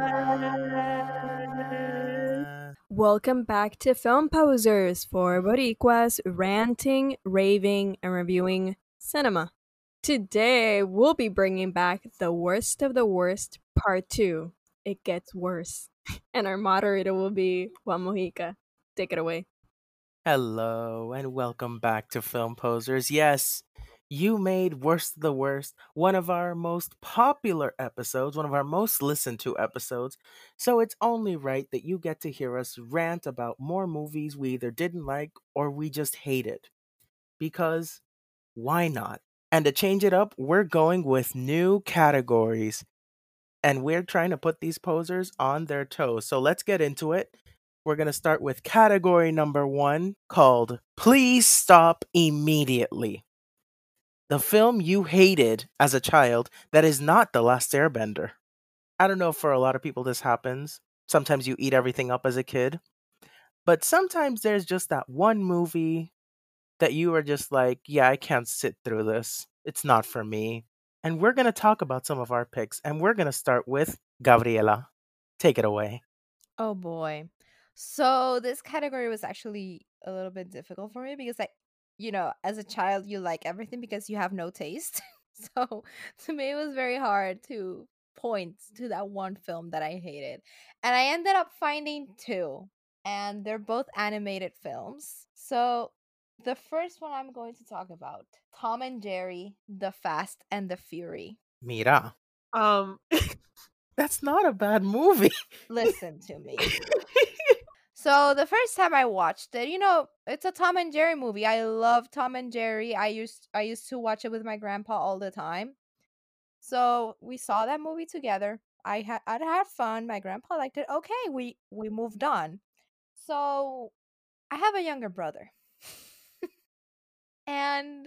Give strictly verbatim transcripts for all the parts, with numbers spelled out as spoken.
Welcome back to Film Posers for Boricuas ranting, raving, and reviewing cinema. Today, we'll be bringing back the worst of the worst, part two. It gets worse. And our moderator will be Juan Mojica. Take it away. Hello and welcome back to Film Posers. Yes, you made Worst of the Worst one of our most popular episodes, one of our most listened to episodes. So it's only right that you get to hear us rant about more movies we either didn't like or we just hated. Because why not? And to change it up, we're going with new categories. And we're trying to put these posers on their toes. So let's get into it. We're going to start with category number one called Please Stop Immediately. The film you hated as a child that is not The Last Airbender. I don't know if for a lot of people this happens. Sometimes you eat everything up as a kid. But sometimes there's just that one movie that you are just like, yeah, I can't sit through this. It's not for me. And we're going to talk about some of our picks. And we're going to start with Gabriela. Take it away. Oh boy. So this category was actually a little bit difficult for me because I, you know, as a child you like everything because you have no taste. So to me it was very hard to point to that one film that I hated. And I ended up finding two, and they're both animated films. So the first one I'm going to talk about, Tom and Jerry, The Fast and the Fury. Mira. Um, That's not a bad movie. Listen to me. So the first time I watched it, you know, it's a Tom and Jerry movie. I love Tom and Jerry. I used I used to watch it with my grandpa all the time. So we saw that movie together. I had I had fun. My grandpa liked it. Okay, we we moved on. So I have a younger brother. And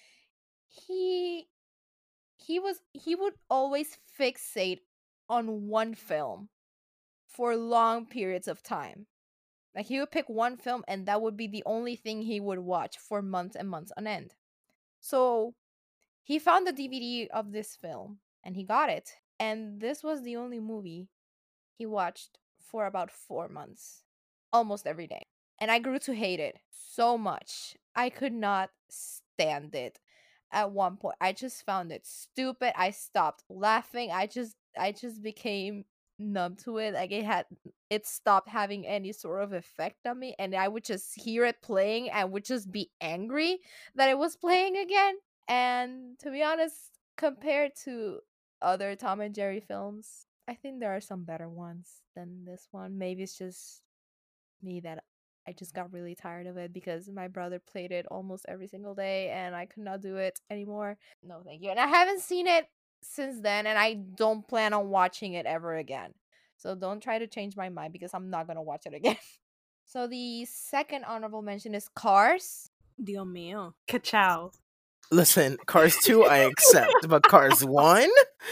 he he was he would always fixate on one film for long periods of time. Like he would pick one film and that would be the only thing he would watch for months and months on end. So he found the D V D of this film and he got it. And this was the only movie he watched for about four months, almost every day. And I grew to hate it so much. I could not stand it at one point. I just found it stupid. I stopped laughing. I just I just became numb to it. Like it had it stopped having any sort of effect on me, and I would just hear it playing and would just be angry that it was playing again. And to be honest, compared to other Tom and Jerry films, I think there are some better ones than this one. Maybe it's just me that I just got really tired of it because my brother played it almost every single day and I could not do it anymore. No, thank you. And I haven't seen it since then, and I don't plan on watching it ever again. So don't try to change my mind because I'm not going to watch it again. So the second honorable mention is Cars. Dios mío. Ka-chow. Listen, Cars two I accept, but Cars one?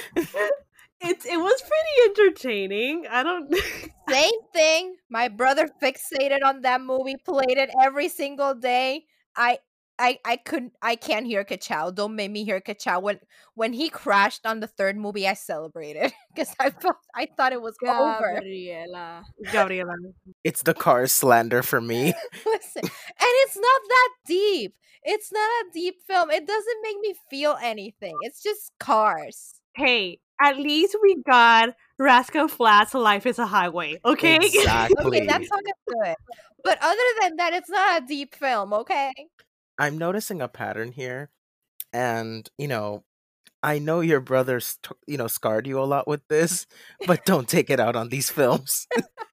It's it was pretty entertaining. I don't. Same thing. My brother fixated on that movie, played it every single day. I I I couldn't I can't hear Kachow. Don't make me hear Kachow. When when he crashed on the third movie, I celebrated because I felt I thought it was over. Gabriela. Gabriela. It's the Cars slander for me. Listen, and it's not that deep. It's not a deep film. It doesn't make me feel anything. It's just cars. Hey, at least we got Rascal Flatts' Life is a Highway. Okay. Exactly. Okay, that song is good. But other than that, it's not a deep film, okay? I'm noticing a pattern here. And, you know, I know your brother's, t- you know, scarred you a lot with this, but don't take it out on these films.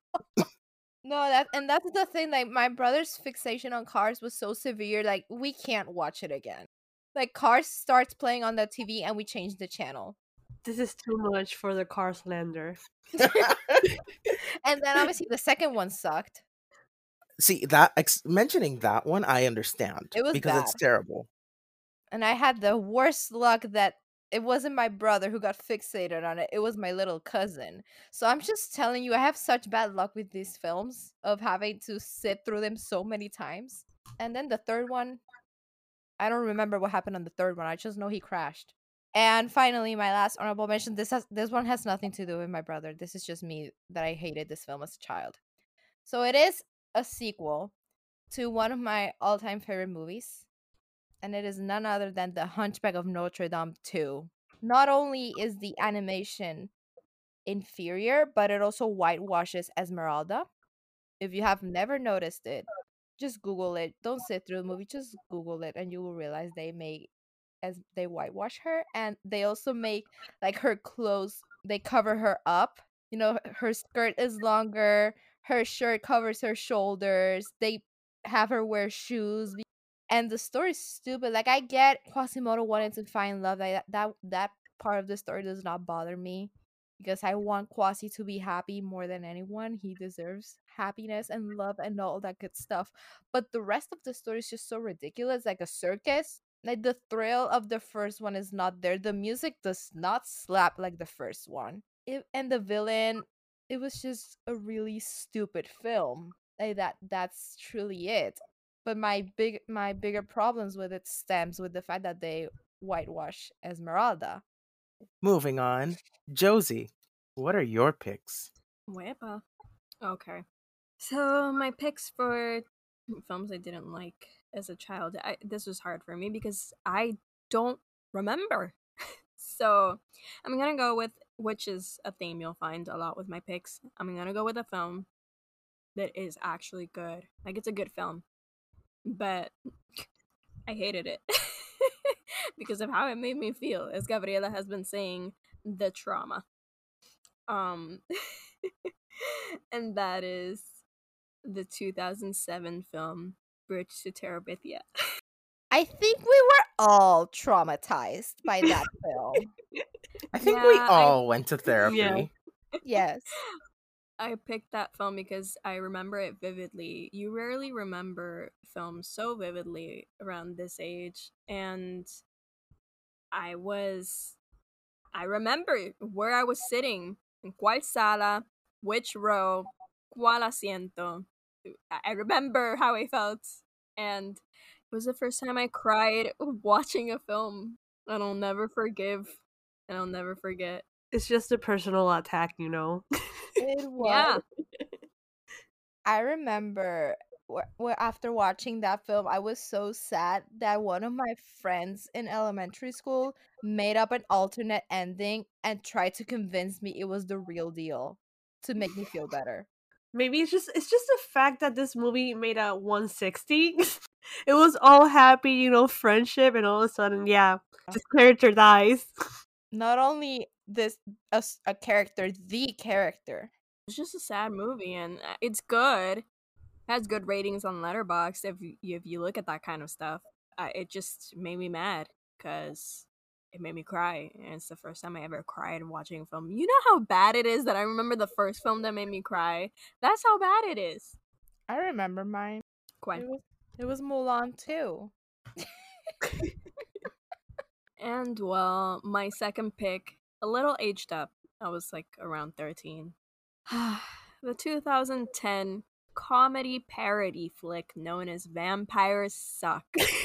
No, that and that's the thing. Like my brother's fixation on Cars was so severe. Like we can't watch it again. Like Cars starts playing on the T V, and we change the channel. This is too much for the car slander. And then obviously the second one sucked. See, that ex- mentioning that one, I understand. It was because bad. it's terrible. And I had the worst luck that it wasn't my brother who got fixated on it. It was my little cousin. So I'm just telling you, I have such bad luck with these films of having to sit through them so many times. And then the third one, I don't remember what happened on the third one. I just know he crashed. And finally, my last honorable mention. This has this one has nothing to do with my brother. This is just me that I hated this film as a child. So it is a sequel to one of my all-time favorite movies, and it is none other than The Hunchback of Notre Dame two. Not only is the animation inferior, but it also whitewashes Esmeralda. If you have never noticed it, just Google it. Don't sit through the movie, just Google it, and you will realize they make as they whitewash her, and they also make like her clothes. They cover her up. You know, her skirt is longer. Her shirt covers her shoulders. They have her wear shoes, and the story's stupid. Like I get Quasimodo wanting to find love. Like that that that part of the story does not bother me because I want Quasi to be happy more than anyone. He deserves happiness and love and all that good stuff. But the rest of the story is just so ridiculous, like a circus. Like the thrill of the first one is not there. The music does not slap like the first one. It, and the villain, it was just a really stupid film. Like that that's truly it. But my big my bigger problems with it stems with the fact that they whitewash Esmeralda. Moving on, Josie, what are your picks? Wepa. Okay. So my picks for films I didn't like as a child. I, this was hard for me because I don't remember. So I'm gonna go with, which is a theme you'll find a lot with my picks. I'm gonna go with a film that is actually good. Like it's a good film, but I hated it because of how it made me feel. As Gabriela has been saying, the trauma. Um, and that is the two thousand seven film Bridge to Terabithia. I think we were all traumatized by that film. I think we Yeah, I- all went to therapy. Yeah. Yes. I picked that film because I remember it vividly. You rarely remember films so vividly around this age. And I was. I remember where I was sitting, in cuál sala, which row, cuál asiento. I I remember how I felt. And it was the first time I cried watching a film. And I'll never forgive. And I'll never forget. It's just a personal attack, you know. It was. Yeah. I remember wh- wh- after watching that film, I was so sad that one of my friends in elementary school made up an alternate ending and tried to convince me it was the real deal to make me feel better. Maybe it's just it's just the fact that this movie made a one sixty. It was all happy, you know, friendship, and all of a sudden, yeah, this character dies. Not only this a, s- a character, the character. It's just a sad movie, and uh, it's good. It has good ratings on Letterboxd. If you, if you look at that kind of stuff, uh, it just made me mad because it made me cry, and it's the first time I ever cried watching a film. You know how bad it is that I remember the first film that made me cry. That's how bad it is. I remember mine. Quite. It was it was Mulan too. And well, my second pick, a little aged up. I was like around thirteen. The two thousand ten comedy parody flick known as Vampires Suck.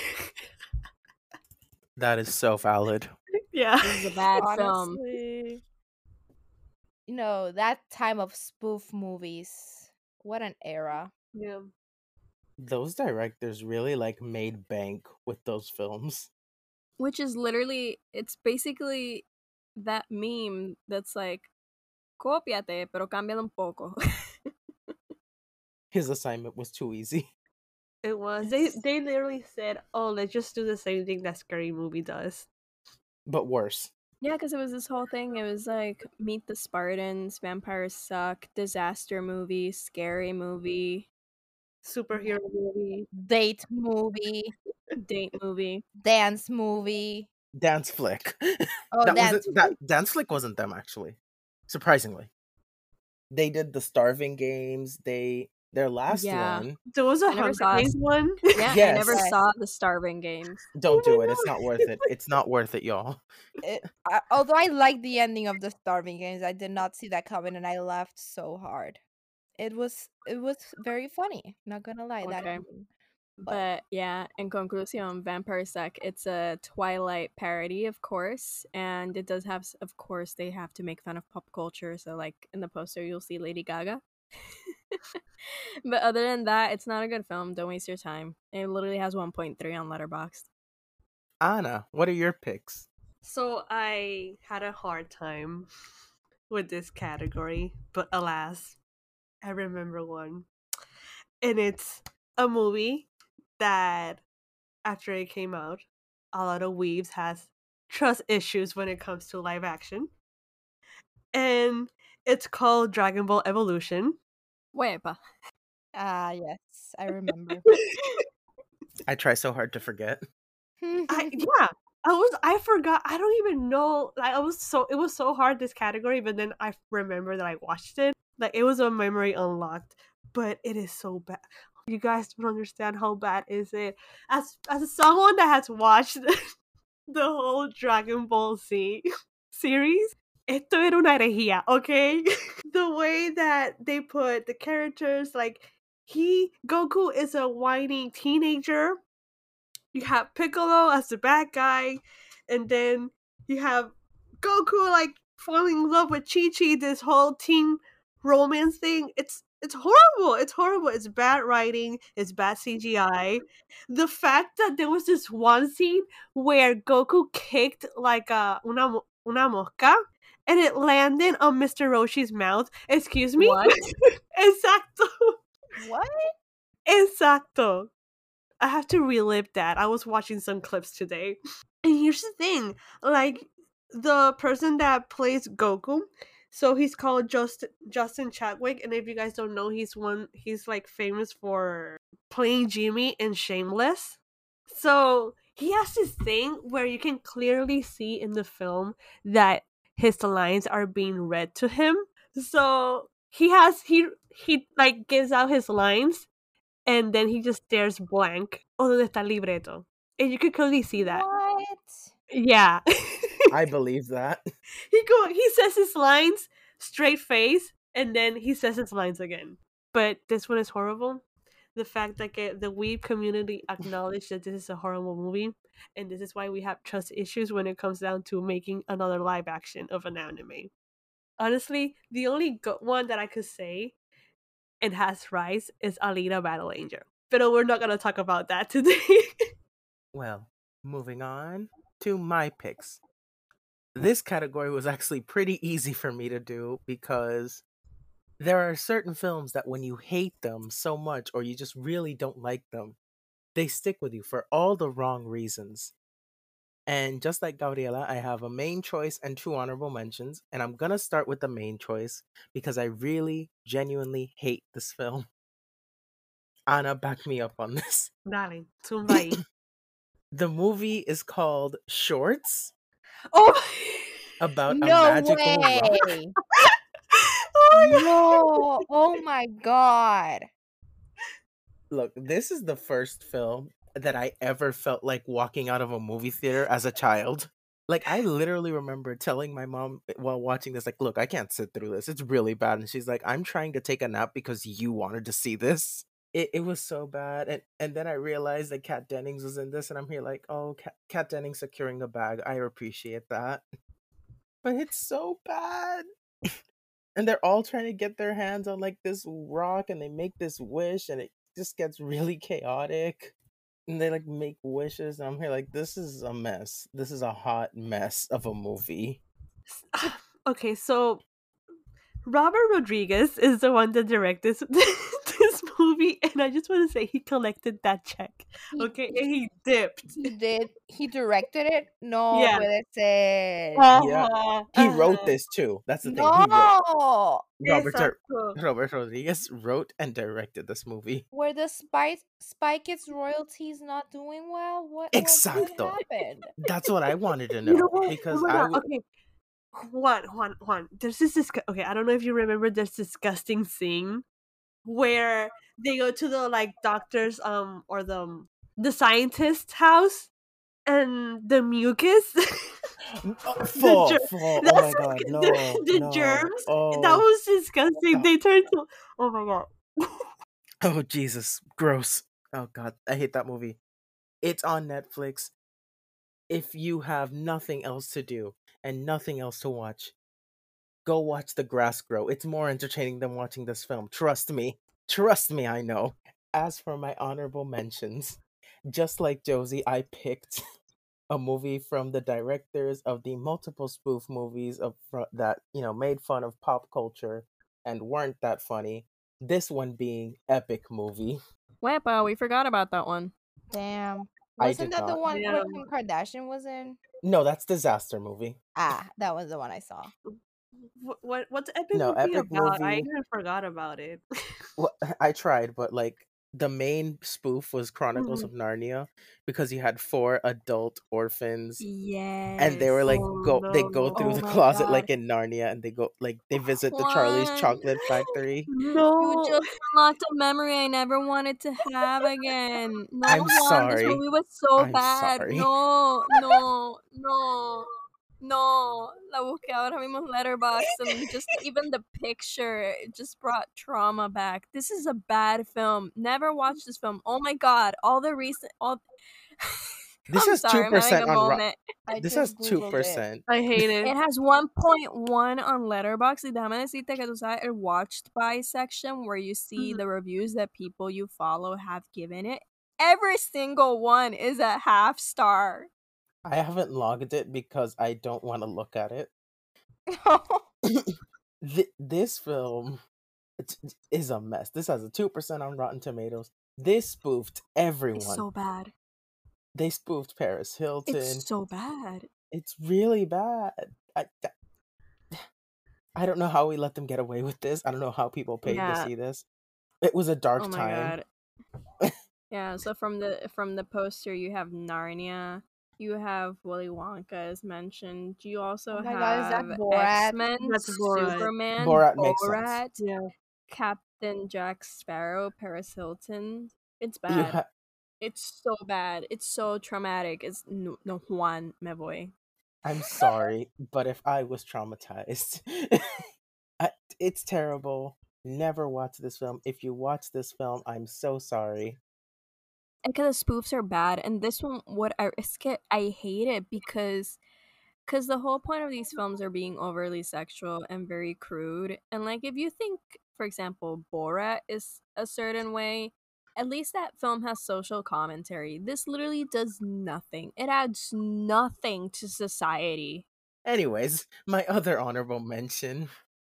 That is so valid. Yeah. This is a bad film. Honestly, you know, that time of spoof movies. What an era. Yeah. Those directors really like made bank with those films. Which is literally, it's basically that meme that's like, cópiate, pero cámbialo un poco. His assignment was too easy. It was. They they literally said, "Oh, let's just do the same thing that Scary Movie does." But worse. Yeah, because it was this whole thing. It was like Meet the Spartans, Vampires Suck, disaster movie, scary movie, Superhero movie. Date movie, date movie. dance movie. Dance Flick. Oh, that dance wasn't that Dance Flick wasn't them actually. Surprisingly. They did the Starving Games. They their last Yeah. one. There was a I never Hunger saw it. Games one. Yeah, I Yes. never Yes. saw the Starving Games. Don't Oh my do it. It's God. not worth it. It's not worth it, y'all. It, I, although I liked the ending of the Starving Games, I did not see that coming, and I laughed so hard. It was it was very funny. Not gonna lie, that Okay. ending. But But yeah, in conclusion, Vampire Suck, it's a Twilight parody, of course, and it does have, s- of course, they have to make fun of pop culture. So, like in the poster, you'll see Lady Gaga. But other than that, it's not a good film. Don't waste your time. It literally has one point three on Letterboxd. Anna, what are your picks? So I had a hard time with this category, but alas, I remember one. And it's a movie that after it came out, a lot of weebs has trust issues when it comes to live action. And it's called Dragon Ball Evolution. Wepa. ah, yes, I remember. I try so hard to forget. I yeah. I was I forgot. I don't even know. Like I was so it was so hard this category, but then I remember that I watched it. Like it was a memory unlocked, but it is so bad. You guys don't understand how bad is it. As as someone that has watched the whole Dragon Ball Z series, esto era una herejía, okay? The way that they put the characters, like he Goku is a whiny teenager. You have Piccolo as the bad guy, and then you have Goku like falling in love with Chi Chi. This whole teen romance thing. It's it's horrible. It's horrible. It's bad writing. It's bad C G I. The fact that there was this one scene where Goku kicked like a una mo- una mosca, and it landed on Mister Roshi's mouth. Excuse me. What? Exacto. What? Exacto. I have to relive that. I was watching some clips today. And here's the thing, like the person that plays Goku, so he's called Just Justin Chadwick, and if you guys don't know, he's one he's like famous for playing Jimmy in Shameless. So he has this thing where you can clearly see in the film that his lines are being read to him. So he has he he like gives out his lines and then he just stares blank. Oh, donde está el libreto? And you could clearly see that. What? Yeah. I believe that. he go he says his lines, straight face, and then he says his lines again. But this one is horrible. The fact that get, the weeb community acknowledged that this is a horrible movie, and this is why we have trust issues when it comes down to making another live action of an anime. Honestly, the only good one that I could say and has rise is Alita Battle Angel. But we're not gonna talk about that today. Well, moving on to my picks. This category was actually pretty easy for me to do because there are certain films that when you hate them so much or you just really don't like them, they stick with you for all the wrong reasons. And just like Gabriela, I have a main choice and two honorable mentions, and I'm gonna start with the main choice because I really, genuinely hate this film. Anna, back me up on this. Darling, zumba ahí. The movie is called Shorts, Oh about a No magical rock. way. Oh my god. No. Oh my god. Look, this is the first film that I ever felt like walking out of a movie theater as a child. Like, I literally remember telling my mom while watching this, like, look, I can't sit through this. It's really bad. And she's like, I'm trying to take a nap because you wanted to see this. It, it was so bad. And and then I realized that Kat Dennings was in this, and I'm here like, oh, Kat, Kat Dennings securing the bag. I appreciate that. But it's so bad. And they're all trying to get their hands on, like, this rock, and they make this wish, and it just gets really chaotic. And they, like, make wishes, and I'm here like, this is a mess. This is a hot mess of a movie. Okay, so Robert Rodriguez is the one that directed this, this movie, and I just want to say he collected that check. He- Okay, and he dipped. He did. He directed it. No, Yeah. puede ser. Uh-huh, He wrote uh-huh. this too. That's the thing. He wrote. No. Robert, Exacto. Robert Rodriguez wrote and directed this movie. Were the Spy Spy Kids royalties not doing well? What? What, what Exacto. happened? That's what I wanted to know. You know what? Because Oh my I God, would. okay. Juan, Juan, Juan. There's this disgu- okay. I don't know if you remember this disgusting scene where they go to the like doctor's um or the um, the scientist's house and the mucus. Oh, full, ger- full. Oh That's my god, the- no. the no. germs. Oh, That was disgusting. They turned to oh my god. oh, Jesus. Gross. Oh god, I hate that movie. It's on Netflix. If you have nothing else to do and nothing else to watch, go watch the grass grow. It's more entertaining than watching this film. Trust me. Trust me, I know. As for my honorable mentions, just like Josie, I picked a movie from the directors of the multiple spoof movies of fr- that, you know, made fun of pop culture and weren't that funny. This one being Epic Movie. Wepa, we forgot about that one. Damn. I Wasn't did that the not. one where Yeah. Kim Kardashian was in? No, that's Disaster Movie. Ah, that was the one I saw. What, what what's Epic No, movie Epic about? I Movie. even forgot about it. Well, I tried, but like the main spoof was Chronicles Mhm. of Narnia because you had four adult orphans Yes. and they were like Oh, go they go no. through Oh the my closet god. like in Narnia and they go like they visit the Charlie's Juan, Chocolate Factory. you No. just unlocked a memory I never wanted to have again. No, I'm Juan, this sorry. movie was so I'm bad. sorry. No, no, no, no. La busqué ahora mismo en Letterboxd and just even the picture it just brought trauma back. This is a bad film. Never watched this film. Oh my god, all the recent all This I'm has sorry, two I'm having percent a on Ro- moment. I This just has two googled it. percent. I hate it. It has one point one on Letterboxd. Y déjame decirte que tú sabes el watched by section where you see Mhm. the reviews that people you follow have given it. Every single one is a half star. I haven't logged it because I don't want to look at it. Th- this film t- is a mess. This has a two percent on Rotten Tomatoes. This spoofed everyone. It's so bad. They spoofed Paris Hilton. It's so bad. It's really bad. I, I don't know how we let them get away with this. I don't know how people paid to Yeah. see this. It was a dark Oh my time. god. Yeah, so from the from the poster you have Narnia, you have Willy Wonka as mentioned. You also Oh my God, is that have Borat? X-Men, That's Borat. Superman, Borat makes sense. Borat, Yeah. Captain Jack Sparrow, Paris Hilton. It's You bad. ha- It's so bad. It's so traumatic. It's no, no Juan me voy. I'm sorry, but if I was traumatized, I, it's terrible. Never watch this film. If you watch this film, I'm so sorry. And because the spoofs are bad, and this one, what I it's get, I hate it because, because the whole point of these films are being overly sexual and very crude. And like, if you think, for example, Borat is a certain way, at least that film has social commentary. This literally does nothing. It adds nothing to society. Anyways, my other honorable mention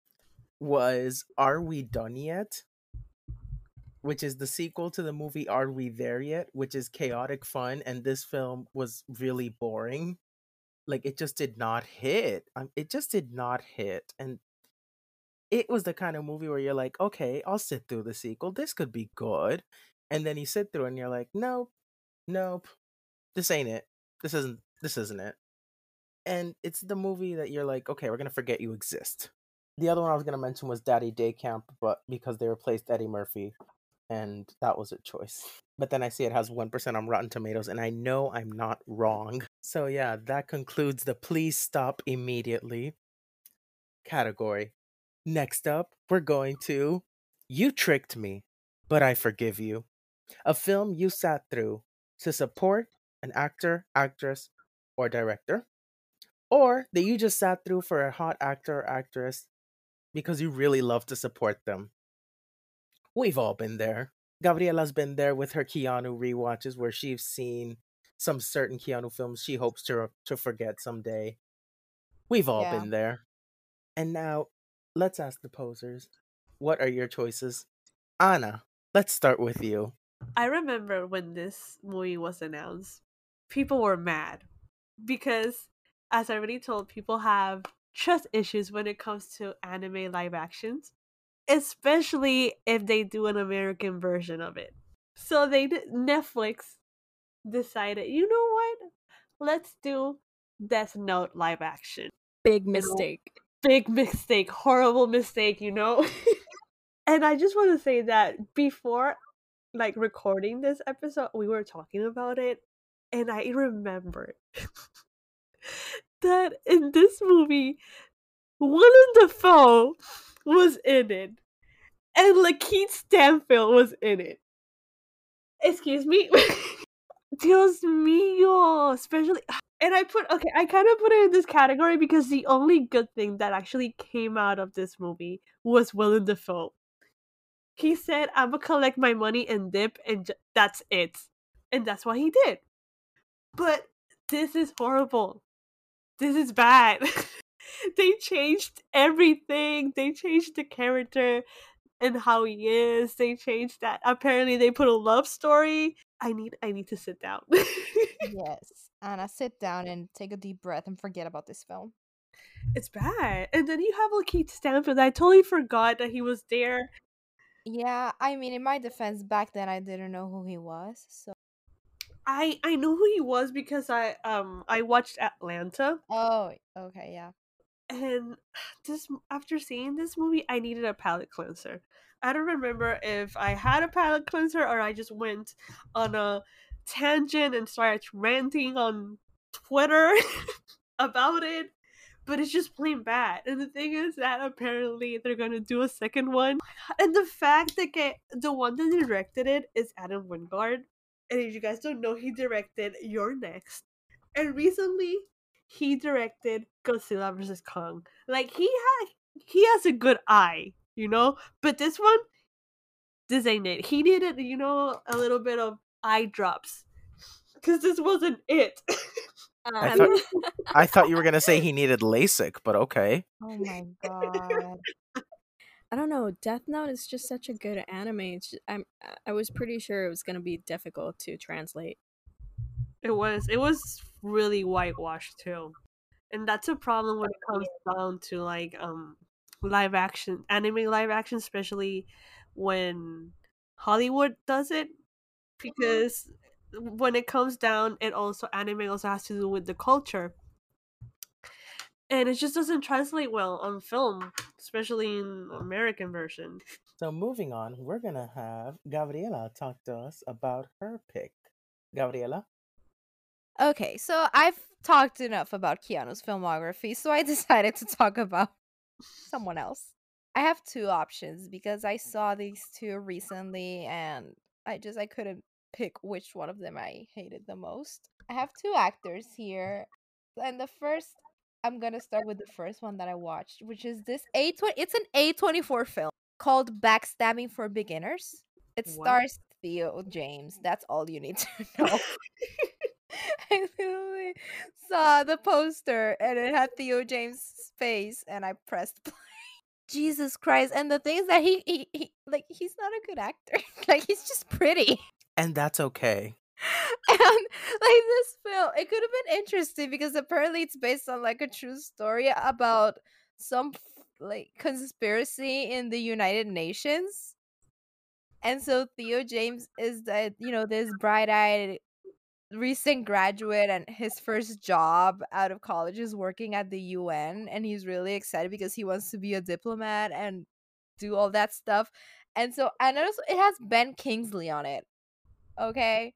was Are We Done Yet? Which is the sequel to the movie Are We There Yet? Which is chaotic fun, and this film was really boring. Like, it just did not hit. Um, it just did not hit. And it was the kind of movie where you're like, okay, I'll sit through the sequel. This could be good. And then you sit through it and you're like, nope, nope, this ain't it. This isn't this isn't it. And it's the movie that you're like, okay, we're gonna forget you exist. The other one I was gonna mention was Daddy Day Camp, but because they replaced Eddie Murphy, and that was a choice. But then I see it has one percent on Rotten Tomatoes, and I know I'm not wrong. So yeah, that concludes the Please Stop Immediately category. Next up, we're going to You Tricked Me, But I Forgive You. A film you sat through to support an actor, actress, or director. Or that you just sat through for a hot actor or actress because you really love to support them. We've all been there. Gabriela's been there with her Keanu rewatches where she's seen some certain Keanu films she hopes to to forget someday. We've all Yeah. been there. And now, let's ask the posers, what are your choices? Anna, let's start with you. I remember when this movie was announced, people were mad because, as I already told, people have trust issues when it comes to anime live actions, especially if they do an American version of it. So they did, Netflix decided, you know what? Let's do Death Note live action. Big know, mistake. Big mistake, horrible mistake, you know? And I just want to say that before like recording this episode, we were talking about it, and I remembered that in this movie, Willem Dafoe was in it, and Lakeith Stanfield was in it. Excuse me. Dios mío, especially and I put okay, I kind of put it in this category because the only good thing that actually came out of this movie was Willem Dafoe. He said, "I'm gonna collect my money and dip, and j- that's it," and that's what he did. But this is horrible. This is bad. They changed everything. They changed the character and how he is. They changed that. Apparently, they put a love story. I need. I need to sit down. Yes. Anna, sit down and take a deep breath and forget about this film. It's bad. And then you have Lakeith Stanfield. I totally forgot that he was there. Yeah, I mean, in my defense, back then I didn't know who he was, so. I I know who he was because I um I watched Atlanta, Oh, okay, yeah. and this after seeing this movie, I needed a palate cleanser. I don't remember if I had a palate cleanser or I just went on a tangent and started ranting on Twitter about it. But it's just plain bad. And the thing is that apparently they're gonna do a second one. And the fact that get, the one that directed it is Adam Wingard. And if you guys don't know, he directed You're Next. And recently he directed Godzilla versus Kong. Like he had he has a good eye, you know? But this one, this ain't it. He needed, you know, a little bit of eye drops. Because this wasn't it. I Um, thought I thought you were gonna say he needed LASIK, but okay. Oh my god. I don't know. Death Note is just such a good anime. It's just, I'm I was pretty sure it was gonna be difficult to translate. It was. It was really whitewashed too. And that's a problem when it comes down to like um live action anime live action, especially when Hollywood does it. Because when it comes down, it also anime also has to do with the culture. And it just doesn't translate well on film, especially in American version. So moving on, we're gonna have Gabriela talk to us about her pick. Gabriela? Okay, so I've talked enough about Keanu's filmography, so I decided to talk about someone else. I have two options because I saw these two recently and I just I couldn't pick which one of them I hated the most. I have two actors here. And the first I'm going to start with the first one that I watched, which is this A twenty it's an A twenty-four film called Backstabbing for Beginners. It What? stars Theo James. That's all you need to know. I literally saw the poster and it had Theo James' face and I pressed play. Jesus Christ. And the thing is that he, he, he like he's not a good actor. Like he's just pretty. And that's okay. And like this film, it could have been interesting because apparently it's based on like a true story about some like conspiracy in the United Nations. And so Theo James is the you know this bright-eyed recent graduate and his first job out of college is working at the U N and he's really excited because he wants to be a diplomat and do all that stuff. And so and also it has Ben Kingsley on it. Okay?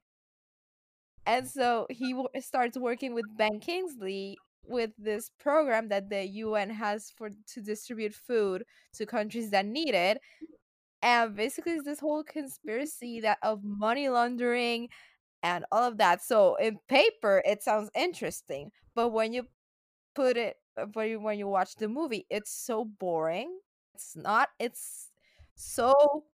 And so he w- starts working with Ben Kingsley with this program that the U N has for to distribute food to countries that need it. And basically it's this whole conspiracy that of money laundering and all of that. So in paper, it sounds interesting, but when you put it, uh, when you, when you watch the movie, it's so boring. It's not. It's so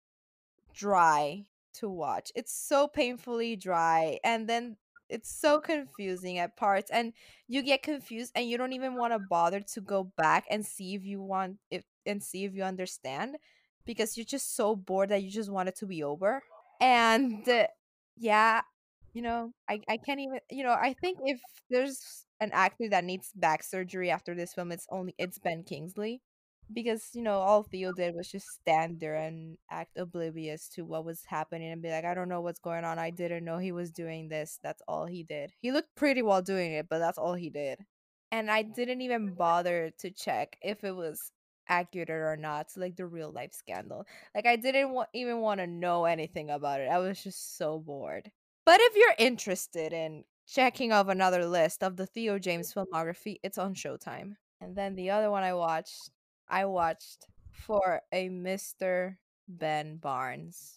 dry to watch. It's so painfully dry, and then it's so confusing at parts, and you get confused, and you don't even want to bother to go back and see if you want if and see if you understand, because you're just so bored that you just want it to be over. And uh, yeah, you know, I I can't even, you know, I think if there's an actor that needs back surgery after this film, it's only it's Ben Kingsley. Because, you know, all Theo did was just stand there and act oblivious to what was happening and be like, I don't know what's going on. I didn't know he was doing this. That's all he did. He looked pretty while doing it, but that's all he did. And I didn't even bother to check if it was accurate or not, like the real life scandal. Like I didn't wa- even want to know anything about it. I was just so bored. But if you're interested in checking off another list of the Theo James filmography, it's on Showtime. And then the other one I watched, I watched For a Mister Ben Barnes.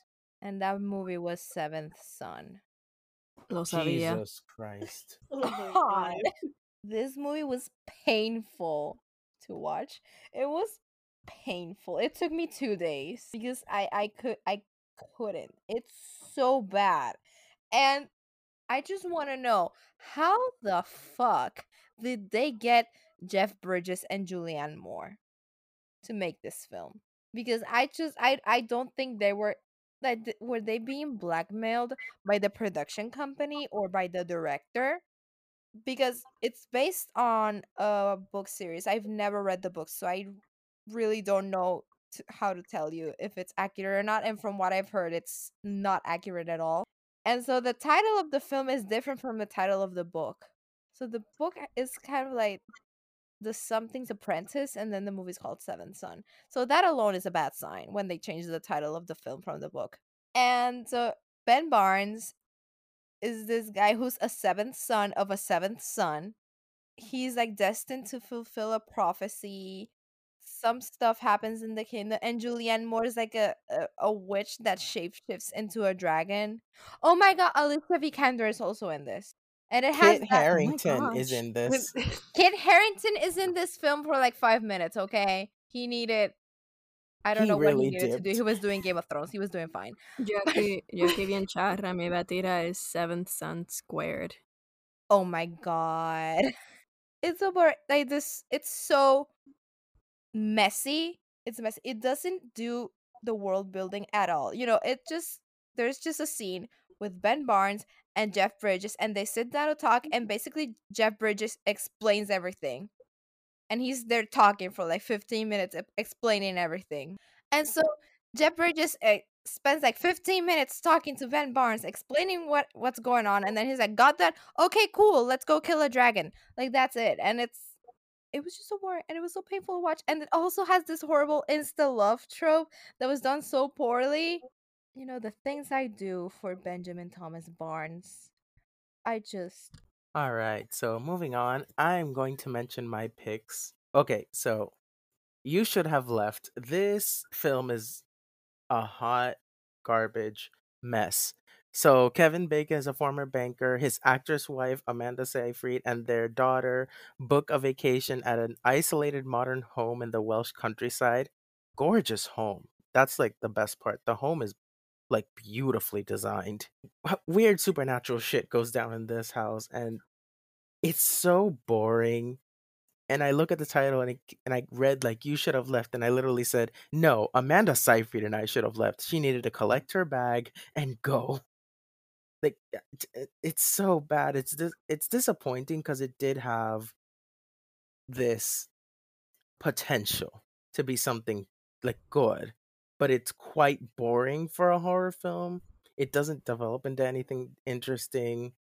and that movie was Seventh Son. Lo sabía. Jesus Christ. Oh my God. god. This movie was painful to watch. It was painful. It took me two days because I I could I couldn't. It's so bad. And I just want to know how the fuck did they get Jeff Bridges and Julianne Moore to make this film? Because I just I I don't think they were like th- were they being blackmailed by the production company or by the director? Because it's based on a book series. I've never read the book, so I really don't know t- how to tell you if it's accurate or not. And from what I've heard, it's not accurate at all. And so the title of the film is different from the title of the book. So the book is kind of like The Something's Apprentice, and then the movie's called Seventh Son. So that alone is a bad sign when they change the title of the film from the book. And so Ben Barnes is this guy who's a seventh son of a seventh son. He's like destined to fulfill a prophecy. Some stuff happens in the kingdom, and Julianne Moore is like a, a, a witch that shapeshifts into a dragon. Oh my god, Alicia Vikander is also in this. And it has Kit that Oh my Harrington is gosh. in this. Kit Harrington is in this film for like five minutes, okay? He needed I don't He know what he really needed to do. dipped. He was doing Game of Thrones. He was doing fine. Yo aquí, yo aquí bien charra, mi batida is Seventh Son Squared. Oh my god. It's so boring. Like this it's so messy. It's messy. It doesn't do the world building at all. You know, it just there's just a scene with Ben Barnes and Jeff Bridges, and they sit down to talk, and basically Jeff Bridges explains everything. And he's there talking for like fifteen minutes, e- explaining everything. And so Jeff Bridges uh, spends like fifteen minutes talking to Ben Barnes, explaining what what's going on, and then he's like, "Got that? Okay, cool. Let's go kill a dragon." Like that's it. And it's it was just so boring, and it was so painful to watch. And it also has this horrible insta love trope that was done so poorly. You know, the things I do for Benjamin Thomas Barnes. I just All right, so moving on, I'm going to mention my picks. Okay, so You Should Have Left. This film is a hot garbage mess. So Kevin Bacon is a former banker. His actress wife Amanda Seyfried and their daughter book a vacation at an isolated modern home in the Welsh countryside. Gorgeous home. That's like the best part. The home is like beautifully designed. Weird supernatural shit goes down in this house, and it's so boring. And I look at the title and it, and I read like You Should Have Left, and I literally said, "No, Amanda Seyfried and I should have left. She needed to collect her bag and go." Like it- it- it's so bad. It's dis- it's disappointing because it did have this potential to be something like good, but it's quite boring for a horror film. It doesn't develop into anything interesting,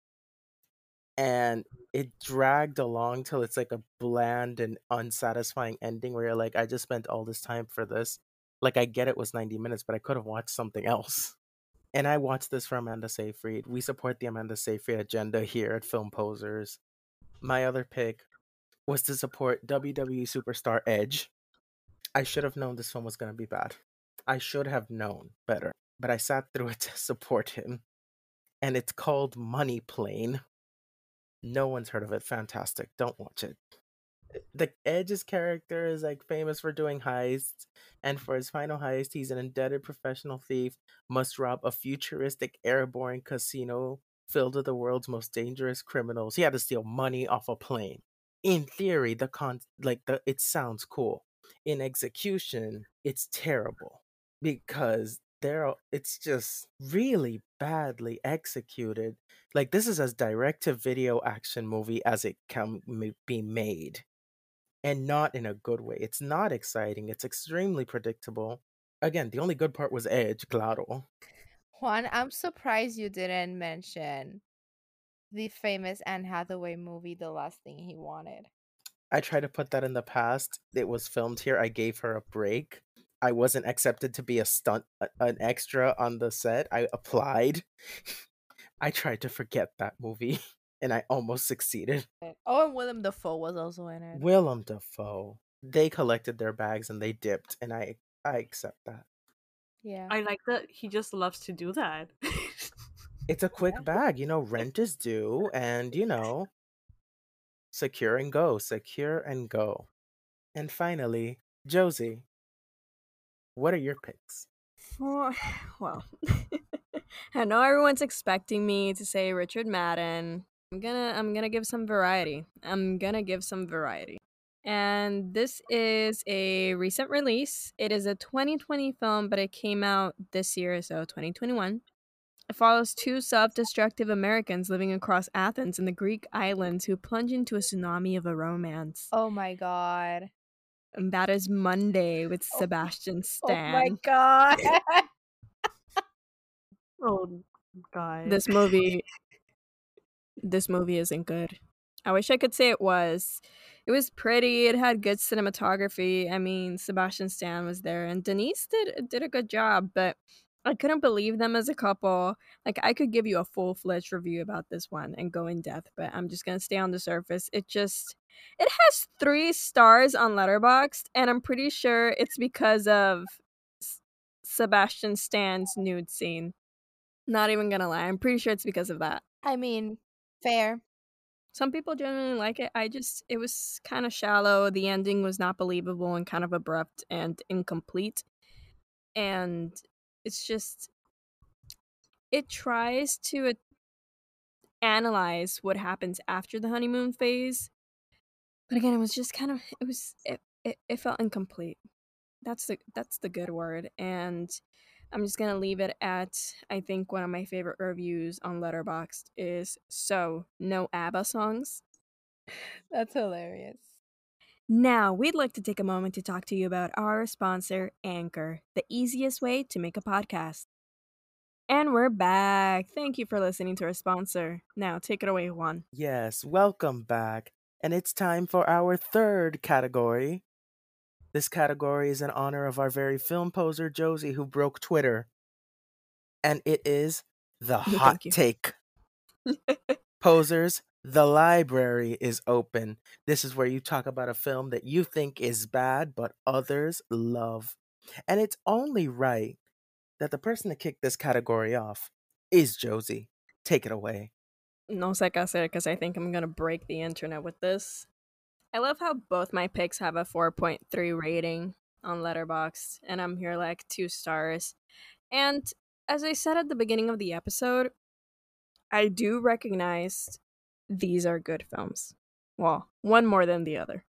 and it dragged along till it's like a bland and unsatisfying ending where you're like, I just spent all this time for this. Like, I get it was ninety minutes, but I could have watched something else. And I watched this for Amanda Seyfried. We support the Amanda Seyfried agenda here at Film Posers. My other pick was to support W W E superstar Edge. I should have known this film was going to be bad. I should have known better, but I sat through it to support him. And it's called Money Plane. No one's heard of it. Fantastic. Don't watch it. The Edge's character is like famous for doing heists, and for his final heist, he's an indebted professional thief, must rob a futuristic airborne casino filled with the world's most dangerous criminals. He had to steal money off a plane. In theory, the con like the it sounds cool. In execution, it's terrible because there it's just really badly executed. Like this is as direct to video action movie as it can m- be made, and not in a good way. It's not exciting. It's extremely predictable. Again, the only good part was Edge, Claro. Juan, I'm surprised you didn't mention the famous Anne Hathaway movie, The Last Thing He Wanted. I tried to put that in the past. It was filmed here. I gave her a break. I wasn't accepted to be a stunt, a- an extra on the set. I applied. I tried to forget that movie, and I almost succeeded. Oh, and Willem Dafoe was also in it. Willem Dafoe. They collected their bags and they dipped, and I I accept that. Yeah. I like that he just loves to do that. It's a quick bag, you know, rent is due, and you know, secure and go, secure and go. And finally, Josie, what are your picks? Oh, well, I know everyone's expecting me to say Richard Madden. I'm gonna I'm gonna give some variety. I'm gonna give some variety. And this is a recent release. It is a twenty twenty film, but it came out this year, so twenty twenty-one. It follows two self-destructive Americans living across Athens and the Greek islands who plunge into a tsunami of a romance. Oh my god. And that is Monday with Oh- Sebastian Oh my Stan. god. Oh god. This movie this movie isn't good. I wish I could say it was. It was pretty. It had good cinematography. I mean, Sebastian Stan was there, and Denise did did a good job. But I couldn't believe them as a couple. Like, I could give you a full fledged review about this one and go in depth, but I'm just gonna stay on the surface. It just it has three stars on Letterboxd, and I'm pretty sure it's because of S- Sebastian Stan's nude scene. Not even gonna lie, I'm pretty sure it's because of that. I mean, fair. Some people genuinely like it. I just, it was kind of shallow. The ending was not believable and kind of abrupt and incomplete. And it's just, it tries to uh, analyze what happens after the honeymoon phase. But again, it was just kind of, it was, it, it, it felt incomplete. That's the, that's the good word. And I'm just gonna leave it at, I think one of my favorite reviews on Letterboxd is, so, no ABBA songs? That's hilarious. Now, we'd like to take a moment to talk to you about our sponsor, Anchor, the easiest way to make a podcast. And we're back. Thank you for listening to our sponsor. Now, take it away, Juan. Yes, welcome back. And it's time for our third category. This category is in honor of our very film poser, Josie, who broke Twitter. And it is the hot Thank you. take. Posers, the library is open. This is where you talk about a film that you think is bad, but others love. And it's only right that the person to kick this category off is Josie. Take it away. No sé qué hacer because I think I'm going to break the internet with this. I love how both my picks have a four point three rating on Letterboxd, and I'm here like two stars. And as I said at the beginning of the episode, I do recognize these are good films. Well, one more than the other.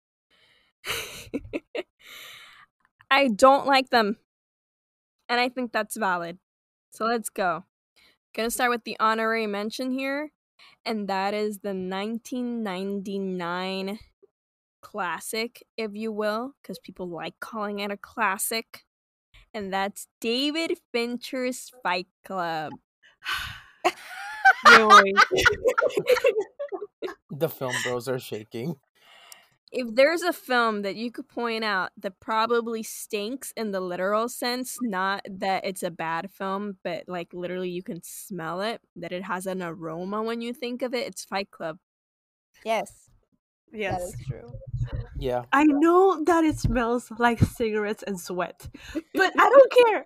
I don't like them, and I think that's valid. So let's go. Gonna start with the honorary mention here, and that is the nineteen ninety-nine classic, if you will, because people like calling it a classic, and that's David Fincher's Fight Club. Really? The film bros are shaking. If there's a film that you could point out that probably stinks in the literal sense, not that it's a bad film, but like literally you can smell it, that it has an aroma when you think of it, it's Fight Club. Yes, Yes. that is true. Yeah. I know that it smells like cigarettes and sweat, but I don't care.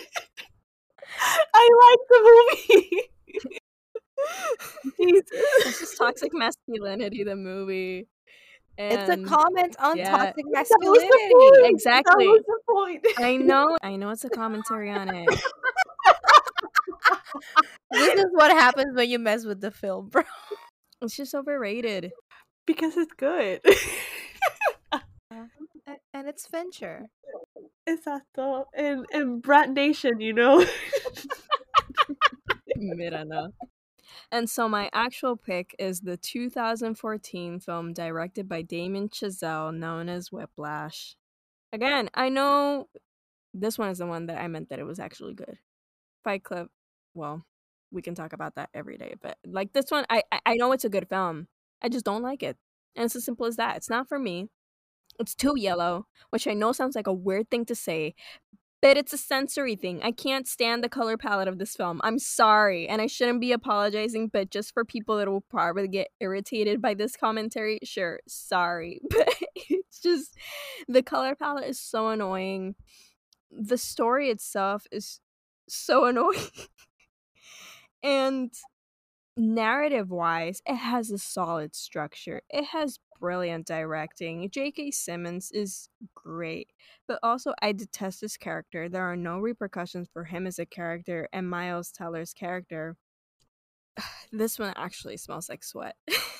I like the movie. Jesus. It's just toxic masculinity, the movie. It's a And comment on yeah. toxic That was the masculinity. point. Exactly. That was the point. I know, I know it's a commentary on it. This is what happens when you mess with the film, bro. It's just overrated. Because it's good. A- And it's Fincher. Exacto. And and Brat Nation, you know. Mirana. And so my actual pick is the two thousand fourteen film directed by Damien Chazelle, known as Whiplash. Again, I know this one is the one that I meant that it was actually good. Fight Club, well, we can talk about that every day, but like this one, I I I know it's a good film. I just don't like it. And it's as simple as that. It's not for me. It's too yellow, which I know sounds like a weird thing to say, but it's a sensory thing. I can't stand the color palette of this film. I'm sorry, and I shouldn't be apologizing, but just for people that will probably get irritated by this commentary, sure, sorry. But it's just, the color palette is so annoying. the story itself is so annoying. And narrative wise, it has a solid structure. It has brilliant directing. J K. Simmons is great. But also, I detest his character. There are no repercussions for him as a character, and Miles Teller's character. This one actually smells like sweat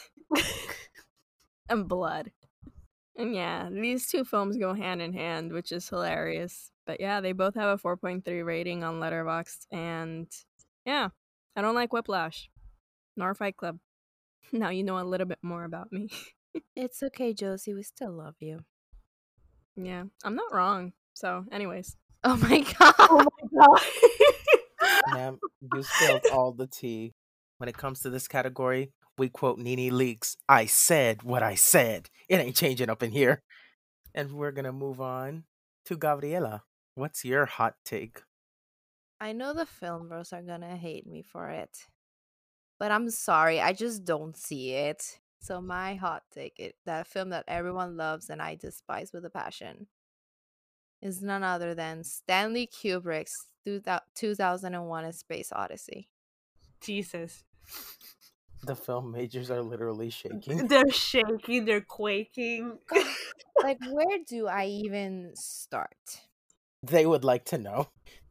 and blood. And yeah, these two films go hand in hand, which is hilarious. But yeah, they both have a four point three rating on Letterboxd, and yeah, I don't like Whiplash nor Fight Club. Now you know a little bit more about me. It's okay, Josie. We still love you. Yeah, I'm not wrong. So, anyways. Oh my god. Oh my god. Ma'am, you spilled all the tea. When it comes to this category, we quote Nene Leakes. I said what I said. It ain't changing up in here. And we're gonna move on to Gabriela. What's your hot take? I know the film bros are gonna hate me for it. But I'm sorry, I just don't see it. So my hot take, it, that film that everyone loves and I despise with a passion, is none other than Stanley Kubrick's two thousand one: A Space Odyssey. Jesus. The film majors are literally shaking. They're shaking, they're quaking. Like, where do I even start? They would like to know.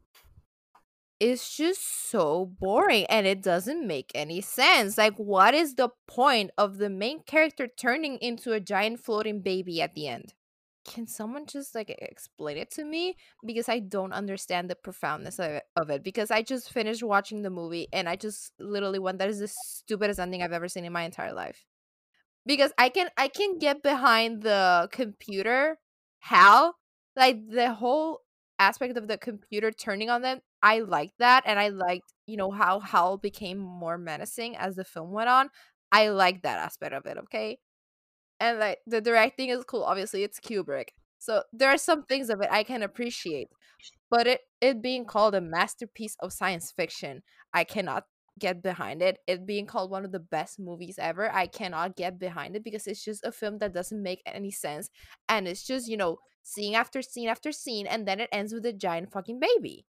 It's just so boring and it doesn't make any sense. Like, what is the point of the main character turning into a giant floating baby at the end? Can someone just like explain it to me? Because I don't understand the profoundness of it, of it. Because I just finished watching the movie and I just literally went, that is the stupidest ending I've ever seen in my entire life. Because I can I can get behind the computer, how, like the whole aspect of the computer turning on them. I liked that, and I liked, you know, how Hal became more menacing as the film went on. I like that aspect of it, okay? And like the directing is cool. Obviously, it's Kubrick, so there are some things of it I can appreciate. But it it being called a masterpiece of science fiction, I cannot get behind it. It being called one of the best movies ever, I cannot get behind it because it's just a film that doesn't make any sense, and it's just, you know, scene after scene after scene, and then it ends with a giant fucking baby.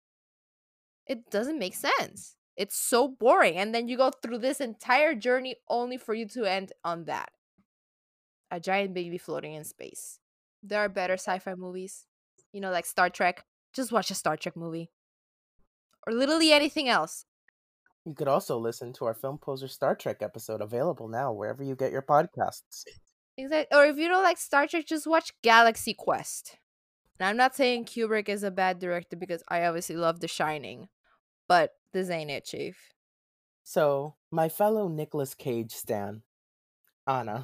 It doesn't make sense. It's so boring. And then you go through this entire journey only for you to end on that. A giant baby floating in space. There are better sci-fi movies. You know, like Star Trek. Just watch a Star Trek movie. Or literally anything else. You could also listen to our Film Poser Star Trek episode, available now wherever you get your podcasts. Exactly. Or if you don't like Star Trek, just watch Galaxy Quest. And I'm not saying Kubrick is a bad director because I obviously love The Shining. But this ain't it, Chief. So, my fellow Nicolas Cage stan, Anna,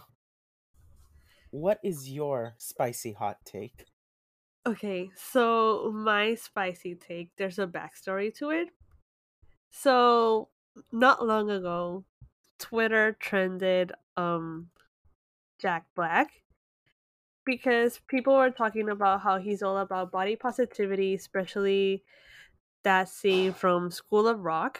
what is your spicy hot take? Okay, so my spicy take, there's a backstory to it. So, not long ago, Twitter trended um Jack Black because people were talking about how he's all about body positivity, especially that scene from School of Rock.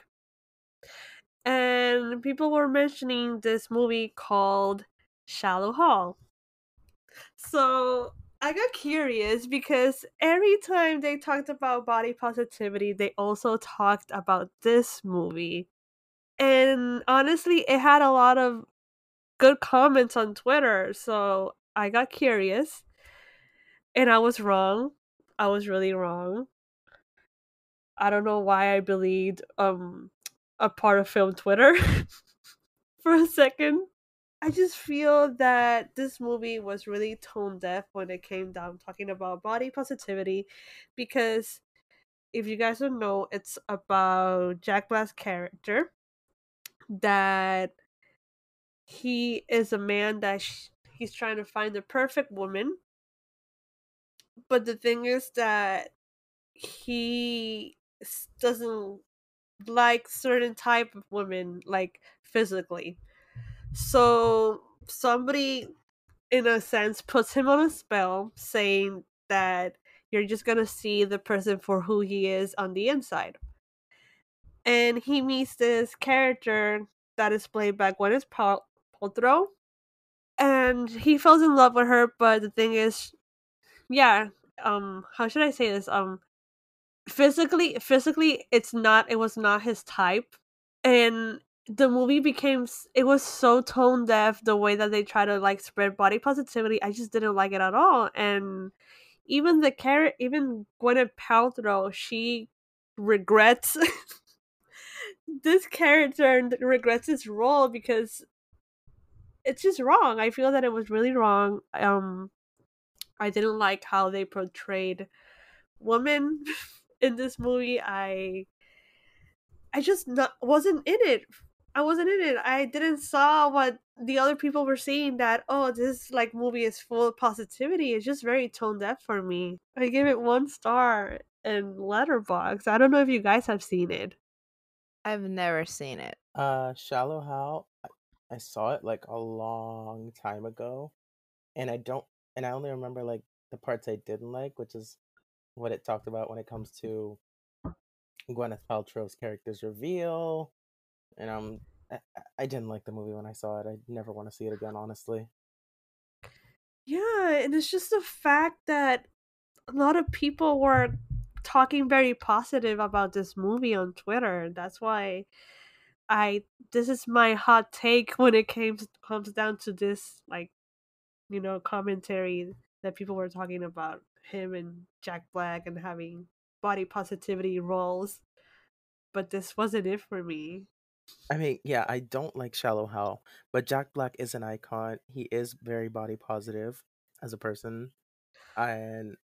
And people were mentioning this movie called Shallow Hall. So I got curious because every time they talked about body positivity, they also talked about this movie. And honestly, it had a lot of good comments on Twitter. So I got curious. And I was wrong. I was really wrong. I don't know why I believed um a part of film Twitter for a second. I just feel that this movie was really tone deaf when it came down talking about body positivity, because if you guys don't know, it's about Jack Black's character, that he is a man that sh- he's trying to find the perfect woman, but the thing is that he s- doesn't like certain type of women, like physically. So somebody, in a sense, puts him on a spell, saying that you're just gonna see the person for who he is on the inside. And he meets this character that is played by Gwyneth Pal- Paltrow, and he falls in love with her. But the thing is, yeah, um how should I say this? Um physically physically it's not it was not his type. And the movie became s- it was so tone deaf the way that they try to like spread body positivity. I just didn't like it at all. And even the character, even Gwyneth Paltrow, she regrets this character and regrets his role because it's just wrong. I feel that it was really wrong. Um, I didn't like how they portrayed women in this movie. I I just not wasn't in it. I wasn't in it. I didn't saw what the other people were saying, that oh, this like movie is full of positivity. It's just very tone deaf for me. I gave it one star in Letterbox. I don't know if you guys have seen it. I've never seen it. Uh, Shallow Hal, I, I saw it like a long time ago, and I don't, and I only remember like the parts I didn't like, which is what it talked about when it comes to Gwyneth Paltrow's character's reveal. And um, I, I I didn't like the movie when I saw it. I never want to see it again, honestly. Yeah, and it's just the fact that a lot of people were talking very positive about this movie on Twitter. That's why I this is my hot take when it came comes down to this, like, you know, commentary that people were talking about him and Jack Black and having body positivity roles. But this wasn't it for me. I mean, yeah, I don't like Shallow Hal, but Jack Black is an icon. He is very body positive as a person, and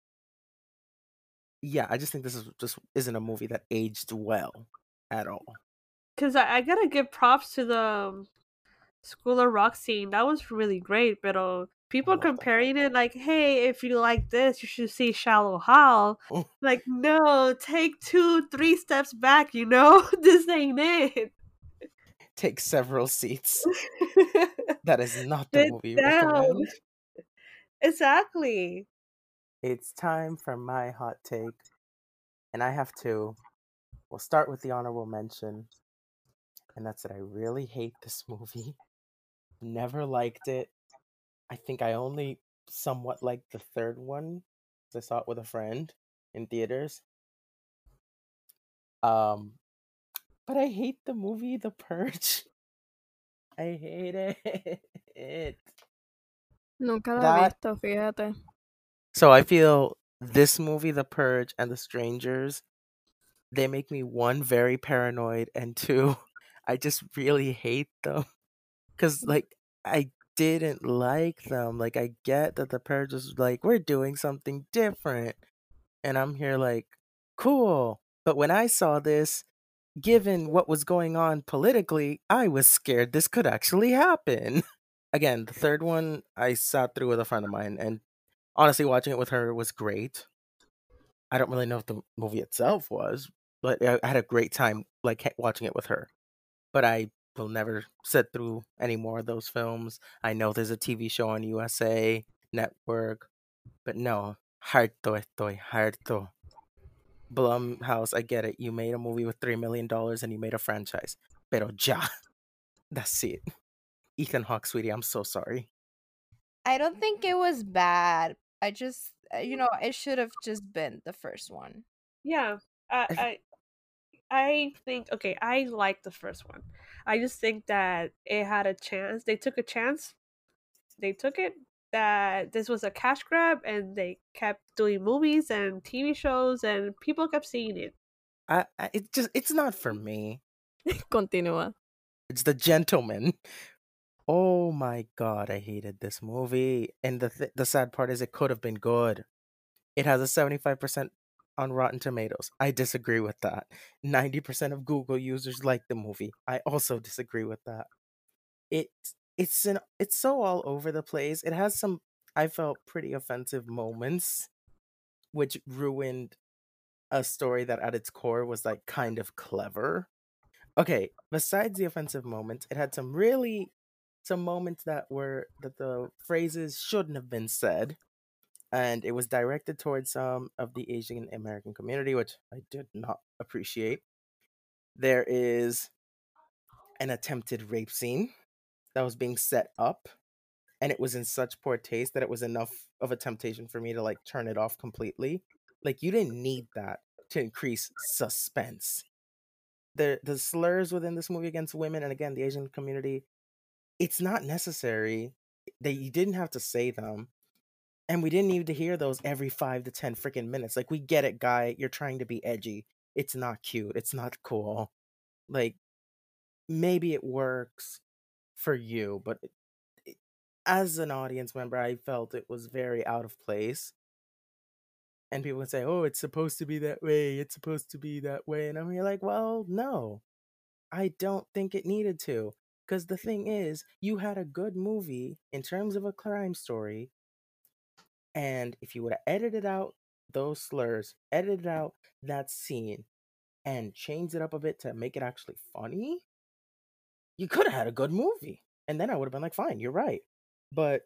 yeah, I just think this is just isn't a movie that aged well at all. Because I, I gotta give props to the um, School of Rock scene. That was really great, but uh, I people love that. comparing it like, hey, if you like this, you should see Shallow Hal. Like, no, take two, three steps back, you know? This ain't it. Take several seats. That is not the Sit movie you down. recommend. Exactly. It's time for my hot take, and I have two. We'll start with the honorable mention, and that's that I really hate this movie. Never liked it. I think I only somewhat liked the third one, 'cause I saw it with a friend in theaters. Um, but I hate the movie The Purge. I hate it. Nunca la he That visto, fíjate. so I feel this movie, The Purge, and The Strangers, they make me one very paranoid, and two, I just really hate them. Cause like I didn't like them. Like I get that The Purge is like we're doing something different, and I'm here like cool. But when I saw this, given what was going on politically, I was scared this could actually happen. Again, the third one I sat through with a friend of mine, and honestly, watching it with her was great. I don't really know if the movie itself was, but I I had a great time like ha- watching it with her. But I will never sit through any more of those films. I know there's a T V show on U S A Network, but no, harto estoy, harto. Blumhouse, I get it. You made a movie with three million dollars and you made a franchise. Pero ya, that's it. Ethan Hawke, sweetie, I'm so sorry. I don't think it was bad. I just, uh, you know, it should have just been the first one. Yeah. I, I th- I I think okay, I like the first one. I just think that it had a chance. They took a chance. They took it that this was a cash grab, and they kept doing movies and T V shows, and people kept seeing it. I, I it just it's not for me. Continúa. It's The Gentleman. Oh my god, I hated this movie. And the th- the sad part is it could have been good. It has a seventy-five percent on Rotten Tomatoes. I disagree with that. ninety percent of Google users like the movie. I also disagree with that. It it's an it's so all over the place. It has some I felt pretty offensive moments which ruined a story that at its core was like kind of clever. Okay, besides the offensive moments, it had some really some moments that were that the phrases shouldn't have been said, and it was directed towards some of the Asian American community, which I did not appreciate. There is an attempted rape scene that was being set up, and it was in such poor taste that it was enough of a temptation for me to like turn it off completely. Like you didn't need that to increase suspense. The the slurs within this movie against women and again the Asian community, it's not necessary. That you didn't have to say them. And we didn't need to hear those every five to ten freaking minutes. Like we get it, guy. You're trying to be edgy. It's not cute. It's not cool. Like maybe it works for you, but it, it, as an audience member, I felt it was very out of place. And people would say, "Oh, it's supposed to be that way. It's supposed to be that way." And I'm here like, "Well, no, I don't think it needed to." Because the thing is, you had a good movie in terms of a crime story, and if you would have edited out those slurs, edited out that scene, and changed it up a bit to make it actually funny, you could have had a good movie. And then I would have been like, fine, you're right. But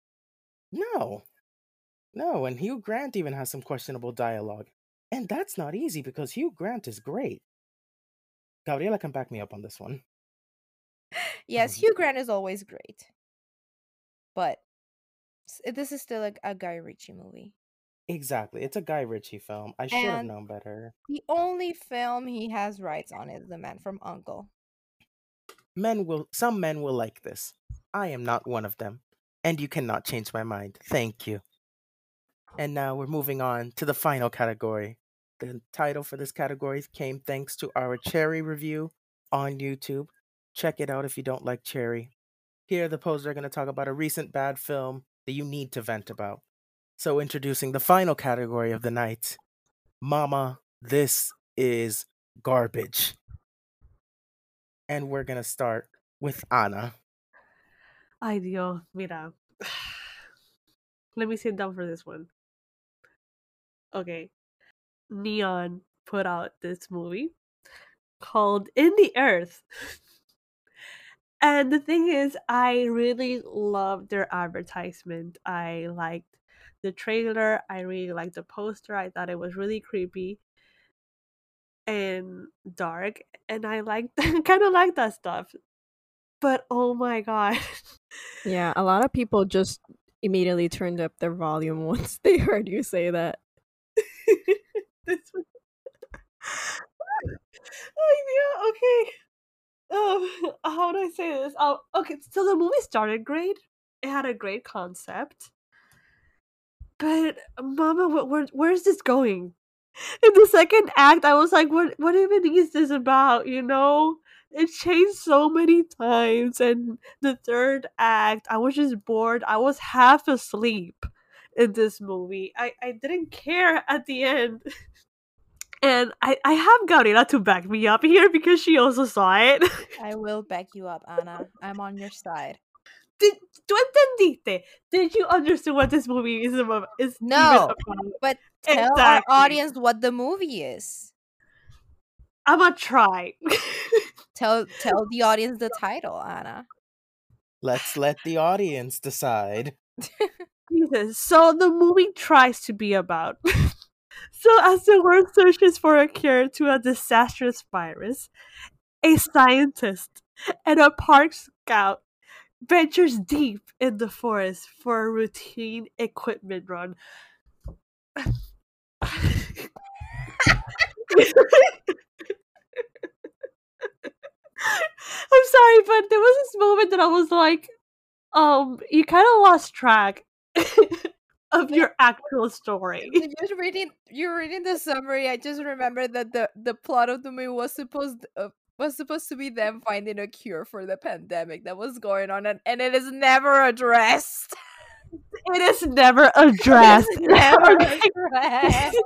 no, no. And Hugh Grant even has some questionable dialogue. And that's not easy because Hugh Grant is great. Gabriela can back me up on this one. Yes, Hugh Grant is always great. But s- this is still a, a Guy Ritchie movie. Exactly. It's a Guy Ritchie film. I should have And known better. the only film he has rights on is The Man from U N C L E. Men will some men will like this. I am not one of them. And you cannot change my mind. Thank you. And now we're moving on to the final category. The title for this category came thanks to our Cherry review on YouTube. Check it out if you don't like Cherry. Here, the posers are going to talk about a recent bad film that you need to vent about. So, introducing the final category of the night, Mama, this is garbage. And we're going to start with Anna. Ay, Dios, mira. Let me sit down for this one. Okay. Neon put out this movie called In the Earth. And the thing is, I really loved their advertisement. I liked the trailer. I really liked the poster. I thought it was really creepy and dark. And I liked, kind of like that stuff. But oh my god. Yeah, a lot of people just immediately turned up their volume once they heard you say that. This was... oh, yeah, okay. Um, how do I say this? Oh, okay. So the movie started great. It had a great concept, but Mama, wh- where where's this going? In the second act, I was like, what What even is this about? You know, it changed so many times, and the third act, I was just bored. I was half asleep in this movie. I I didn't care at the end. And I, I have Gabriela to back me up here because she also saw it. I will back you up, Anna. I'm on your side. Did tú entendiste? Did you understand what this movie is about? Is even No, about? but tell our Exactly. audience what the movie is. I'm gonna try. Tell tell the audience the title, Anna. Let's let the audience decide. Jesus. So the movie tries to be about. So as the world searches for a cure to a disastrous virus, a scientist and a park scout ventures deep in the forest for a routine equipment run. I'm sorry, but there was this moment that I was like, um, you kind of lost track of your actual story. Just reading, you're reading the summary. I just remember that the the plot of the movie was supposed uh, was supposed to be them finding a cure for the pandemic that was going on, and, and it is never addressed. It is never addressed. It is never addressed.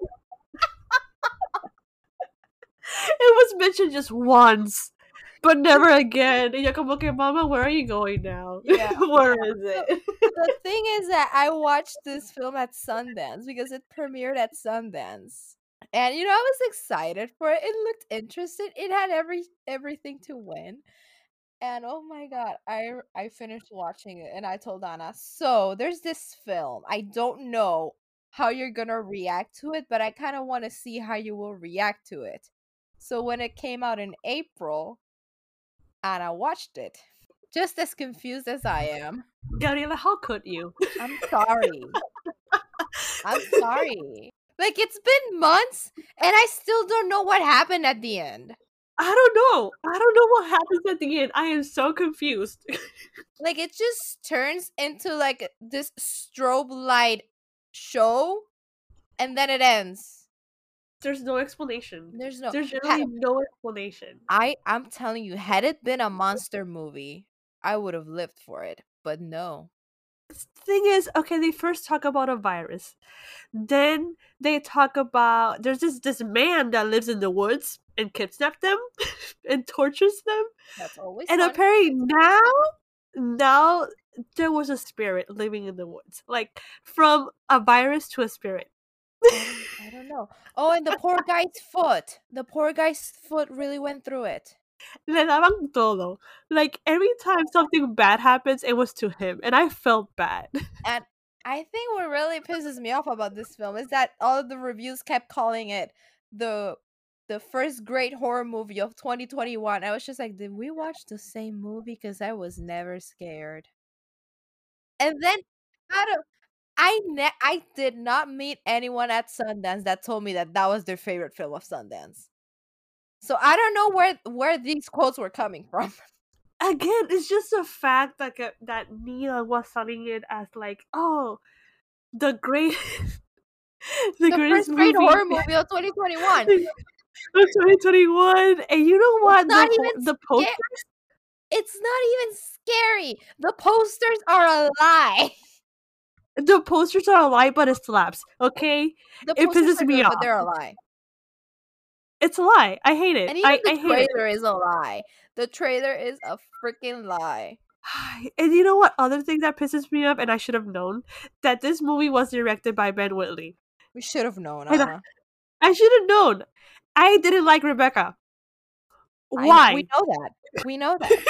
It was mentioned just once, but never again. And you're como que, Mama, where are you going now? Yeah. Where is it? The thing is that I watched this film at Sundance because it premiered at Sundance. And you know, I was excited for it. It looked interesting. It had every everything to win. And oh my god, I I finished watching it and I told Anna, so there's this film. I don't know how you're gonna react to it, but I kind of want to see how you will react to it. So when it came out in April, Anna watched it. just as confused as I am. Gabriela, how could you? I'm sorry. I'm sorry. Like, it's been months, and I still don't know what happened at the end. I don't know. I don't know what happens at the end. I am so confused. Like, it just turns into like this strobe light show, and then it ends. There's no explanation. There's no. There's generally ha- no explanation. I I'm telling you, had it been a monster movie, I would have lived for it. But no. The thing is, okay, they first talk about a virus. Then they talk about there's this this man that lives in the woods and kidnaps them and tortures them. That's always And fun. apparently now now there was a spirit living in the woods. Like from a virus to a spirit. I don't, I don't know. Oh, and the poor guy's foot. The poor guy's foot really went through it. Le daban todo. Like every time something bad happens, it was to him, and I felt bad. And I think what really pisses me off about this film is that all of the reviews kept calling it the the first great horror movie of twenty twenty-one. I was just like, did we watch the same movie? Because I was never scared. And then out of I ne- I did not meet anyone at Sundance that told me that that was their favorite film of Sundance. So I don't know where where these quotes were coming from. Again, it's just the fact that uh, that Mia was selling it as like, oh, the great, the, The greatest first great movie horror movie of twenty twenty-one. of twenty twenty-one. And you know what? It's not the even the poster. sca- It's not even scary. The posters are a lie. The posters are a lie, but it slaps. Okay, The it posters pisses are me good, off. but they're a lie. It's a lie. I hate it. And even I, the I hate it. trailer is a lie. The trailer is a freaking lie. And you know what other thing that pisses me off, and I should have known, that this movie was directed by Ben Whitley. We should have known, And I, Anna. I should have known. I didn't like Rebecca. I- Why? we know that. We know that.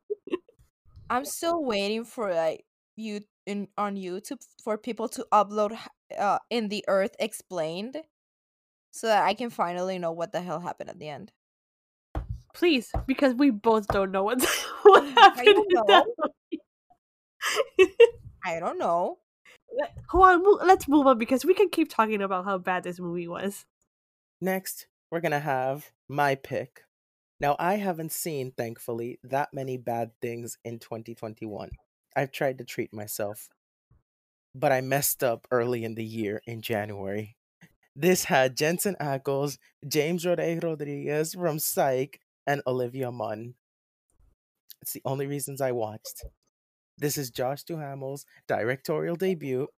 I'm still waiting for like you in on YouTube for people to upload h- uh In the Earth Explained, so that I can finally know what the hell happened at the end. Please, because we both don't know what what I happened don't in that know. movie. I don't know. Let- Hold on, mo- let's move on because we can keep talking about how bad this movie was. Next, we're gonna have my pick. Now, I haven't seen, thankfully, that many bad things in twenty twenty-one. I've tried to treat myself, but I messed up early in the year in January. This had Jensen Ackles, James Roday Rodriguez from Psych, and Olivia Munn. It's the only reasons I watched. This is Josh Duhamel's directorial debut,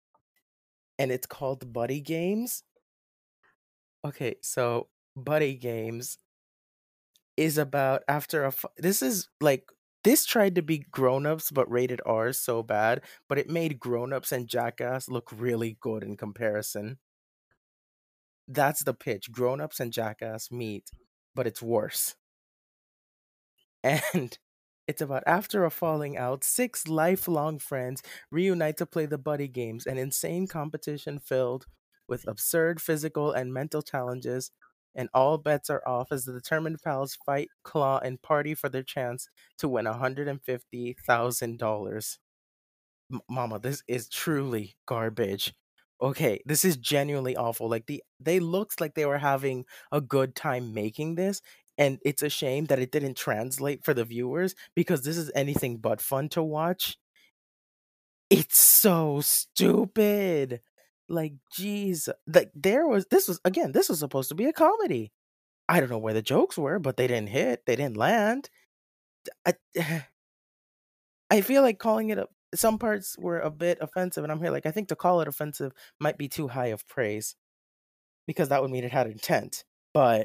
and it's called Buddy Games. Okay, so Buddy Games is about after a f- this is like this tried to be grown-ups but rated R so bad, but it made grown-ups and Jackass look really good in comparison. That's the pitch. Grown-ups and Jackass meet, but it's worse. And it's about after a falling out, six lifelong friends reunite to play the Buddy Games, an insane competition filled with absurd physical and mental challenges, and all bets are off as the determined pals fight, claw, and party for their chance to win one hundred fifty thousand dollars. M- Mama, this is truly garbage. Okay, this is genuinely awful. Like the they looked like they were having a good time making this, and it's a shame that it didn't translate for the viewers because this is anything but fun to watch. It's so stupid. Like, jeez, like there was this was again, this was supposed to be a comedy. I don't know where the jokes were, but they didn't hit, they didn't land. I, I feel like calling it a some parts were a bit offensive, and I'm here like I think to call it offensive might be too high of praise because that would mean it had intent. But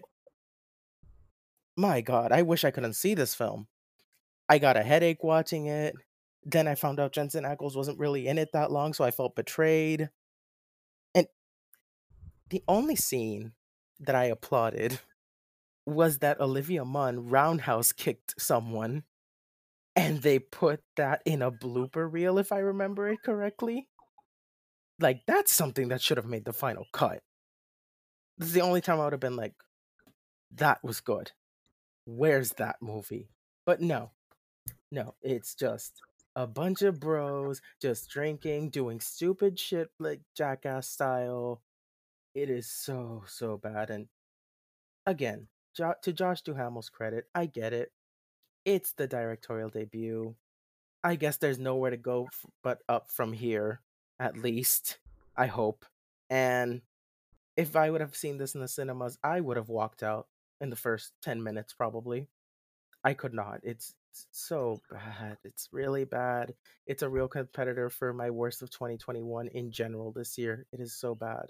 my God, I wish I could unsee this film. I got a headache watching it. Then I found out Jensen Ackles wasn't really in it that long, so I felt betrayed. And the only scene that I applauded was that Olivia Munn roundhouse kicked someone, and they put that in a blooper reel, if I remember it correctly. Like, that's something that should have made the final cut. This is the only time I would have been like, that was good. Where's that movie? But no. No, it's just a bunch of bros just drinking, doing stupid shit like Jackass style. It is so, so bad. And again, jo- to Josh Duhamel's credit, I get it. It's the directorial debut. I guess there's nowhere to go f- but up from here, at least. I hope. And if I would have seen this in the cinemas, I would have walked out in the first ten minutes, probably. I could not. It's, it's so bad. It's really bad. It's a real competitor for my worst of twenty twenty-one in general this year. It is so bad.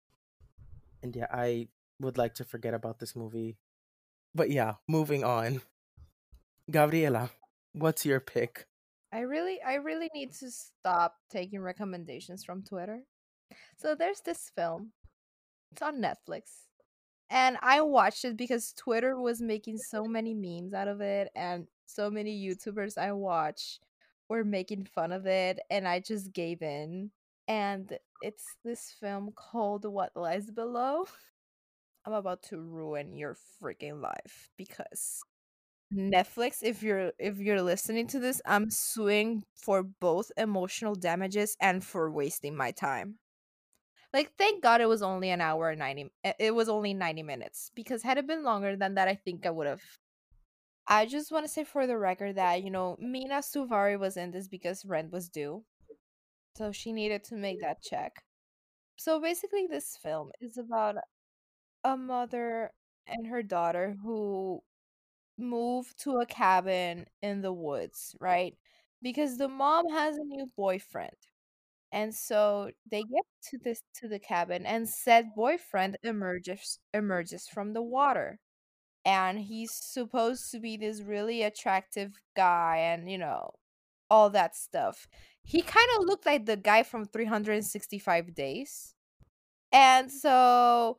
And yeah, I would like to forget about this movie. But yeah, moving on. Gabriela, what's your pick? I really I really need to stop taking recommendations from Twitter. So there's this film. It's on Netflix. And I watched it because Twitter was making so many memes out of it, and so many YouTubers I watch were making fun of it, and I just gave in. And it's this film called What Lies Below. I'm about to ruin your freaking life because Netflix, if you're if you're listening to this, I'm suing for both emotional damages and for wasting my time. Like, thank God it was only an hour and ninety i- it was only ninety minutes, because had it been longer than that, I think I would have. I just want to say for the record that, you know, Mina Suvari was in this because rent was due. So she needed to make that check. So basically this film is about a mother and her daughter who move to a cabin in the woods, right? Because the mom has a new boyfriend. And so they get to this to the cabin, and said boyfriend emerges emerges from the water. And he's supposed to be this really attractive guy, and you know, all that stuff. He kind of looked like the guy from three hundred sixty-five days. And so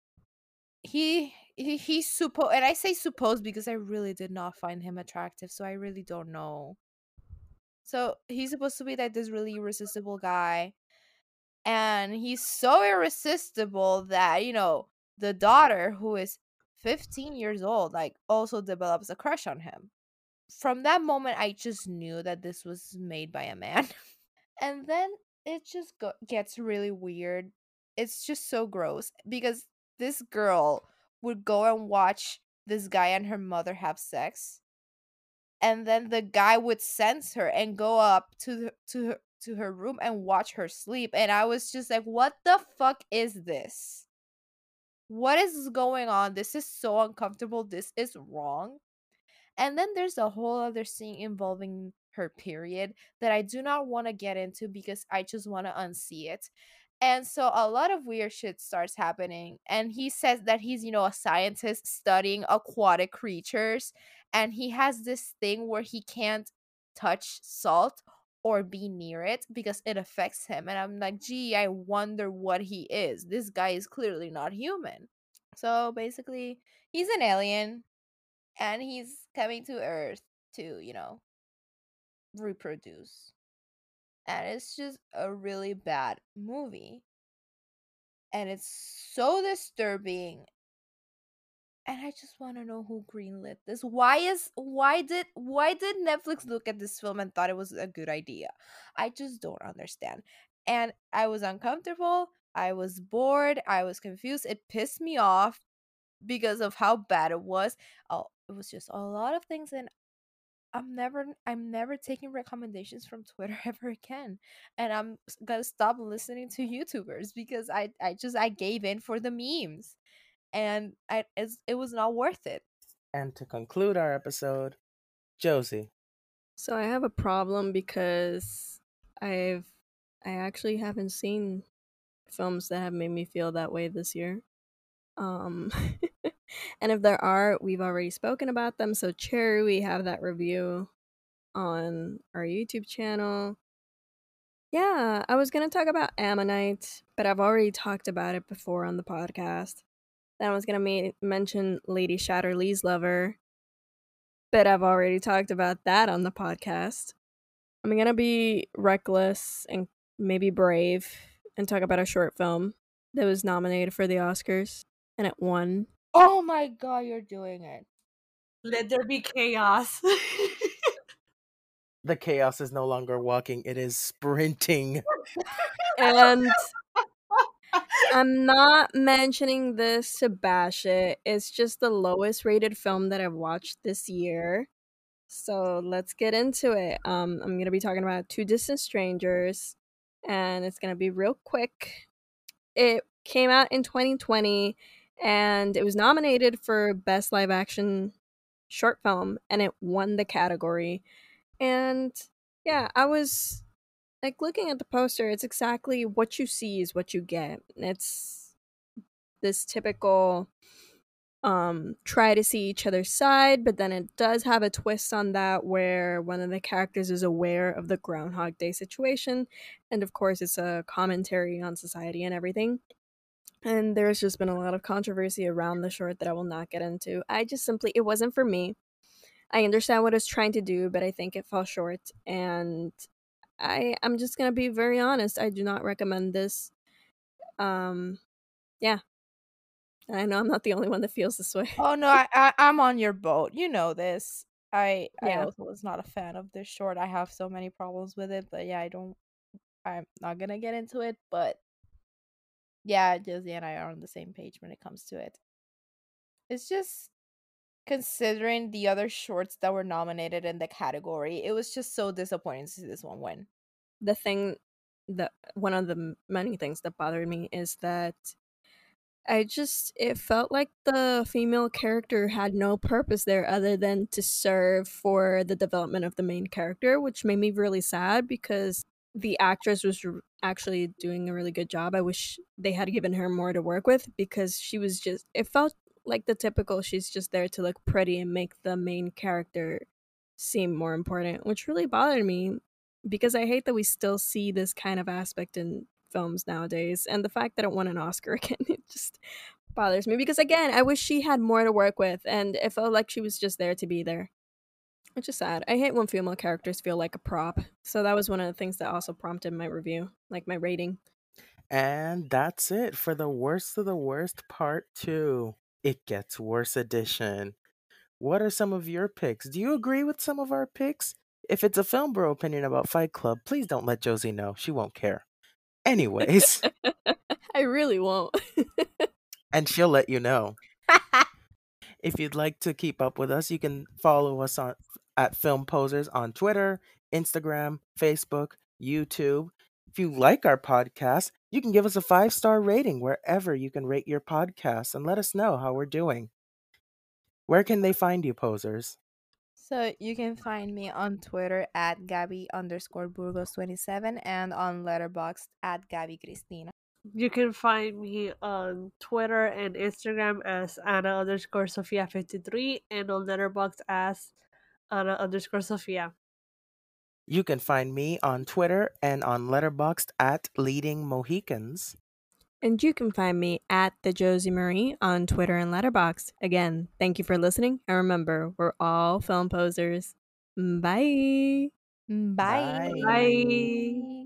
he he he's supposed, and I say supposed because I really did not find him attractive, so I really don't know. So he's supposed to be like this really irresistible guy, and he's so irresistible that, you know, the daughter, who is fifteen years old, like, also develops a crush on him. From that moment, I just knew that this was made by a man. And then it just go- gets really weird. It's just so gross because this girl would go and watch this guy and her mother have sex, and then the guy would sense her and go up to the, to her, to her room and watch her sleep. And I was just like, what the fuck is this? What is going on? This is so uncomfortable. This is wrong. And then there's a whole other scene involving her period that I do not want to get into because I just want to unsee it. And so a lot of weird shit starts happening. And he says that he's, you know, a scientist studying aquatic creatures. And he has this thing where he can't touch salt or be near it because it affects him. And I'm like, gee, I wonder what he is. This guy is clearly not human. So basically, he's an alien, and he's coming to Earth to, you know, reproduce. And it's just a really bad movie. And it's so disturbing. And I just want to know who greenlit this. Why is why did why did Netflix look at this film and thought it was a good idea? I just don't understand. And I was uncomfortable, I was bored, I was confused. It pissed me off because of how bad it was. Oh, it was just a lot of things, and I'm never I'm never taking recommendations from Twitter ever again. And I'm s- gonna stop listening to YouTubers because I I just I gave in for the memes, and I it's, it was not worth it. And to conclude our episode, Josie. So I have a problem because I've I actually haven't seen films that have made me feel that way this year. Um and if there are, we've already spoken about them. So Cherry, we have that review on our YouTube channel. Yeah, I was going to talk about Ammonite, but I've already talked about it before on the podcast. Then I was going to ma- mention Lady Shatterlee's Lover, but I've already talked about that on the podcast. I'm going to be reckless and maybe brave and talk about a short film that was nominated for the Oscars and it won. Oh my god, you're doing it. Let there be chaos. The chaos is no longer walking, it is sprinting. And I'm not mentioning this to bash it. It's just the lowest rated film that I've watched this year. So let's get into it. Um, I'm gonna be talking about Two Distant Strangers, and it's gonna be real quick. It came out in twenty twenty, and it was nominated for Best Live Action Short Film, and it won the category. And yeah, I was like looking at the poster. It's exactly what you see is what you get. It's this typical um try to see each other's side, but then it does have a twist on that where one of the characters is aware of the Groundhog Day situation, and of course it's a commentary on society and everything. And there's just been a lot of controversy around the short that I will not get into. I just simply, it wasn't for me. I understand what it's trying to do, but I think it fell short, and I I'm just gonna be very honest. I do not recommend this. Um, yeah, I know I'm not the only one that feels this way. Oh no, I, I I'm on your boat. You know this. I I Yeah. also was not a fan of this short. I have so many problems with it, but yeah, I don't. I'm not gonna get into it. But yeah, Josie and I are on the same page when it comes to it. It's just considering the other shorts that were nominated in the category, it was just so disappointing to see this one win. The thing that one of the m- many things that bothered me is that I just it felt like the female character had no purpose there other than to serve for the development of the main character, which made me really sad because the actress was r- actually doing a really good job. I wish they had given her more to work with because she was just it felt like the typical she's just there to look pretty and make the main character seem more important, which really bothered me because I hate that we still see this kind of aspect in films nowadays, and the fact that it won an Oscar again, it just bothers me because again, I wish she had more to work with, and it felt like she was just there to be there, which is sad. I hate when female characters feel like a prop, so that was one of the things that also prompted my review, like my rating. And that's it for the worst of the worst part two. It gets worse edition. What are some of your picks? Do you agree with some of our picks? If it's a film bro opinion about Fight Club, please don't let Josie know. She won't care. Anyways, I really won't. and she'll let you know. If you'd like to keep up with us, you can follow us on at Film Posers on Twitter, Instagram, Facebook, YouTube. If you like our podcast, you can give us a five-star rating wherever you can rate your podcast and let us know how we're doing. Where can they find you, posers? So you can find me on Twitter at Gabby underscore Burgos twenty-seven and on Letterboxd at Gabby Cristina. You can find me on Twitter and Instagram as Anna underscore Sophia fifty-three and on Letterboxd as Anna underscore Sophia. You can find me on Twitter and on Letterboxd at Leading Mohicans. And you can find me at the Josie Marie on Twitter and Letterboxd. Again, thank you for listening, and remember, we're all film posers. Bye. Bye. Bye. Bye.